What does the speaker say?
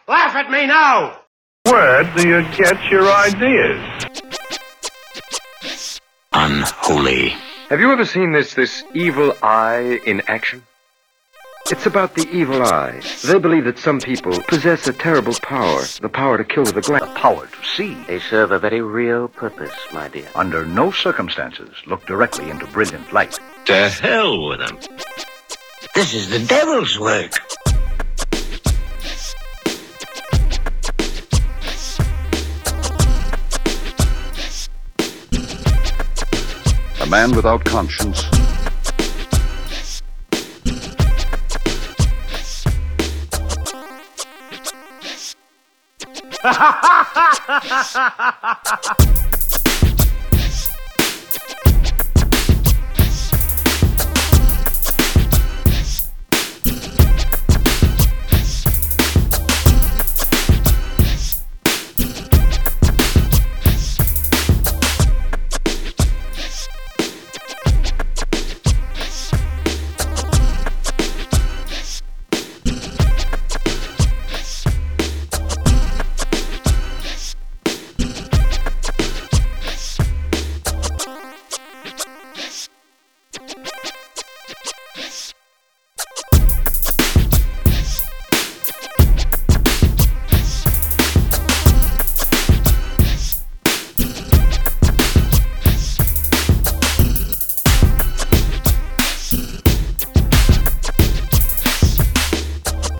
Laugh at me now! Where do you get your ideas? Unholy. Have you ever seen this evil eye in action? It's about the evil eye. They believe that some people possess a terrible power, the power to kill with a glance. The power to see. They serve a very real purpose, my dear. Under no circumstances look directly into brilliant light. To hell with them. This is the devil's work. A man without conscience. Ha ha ha ha ha ha ha!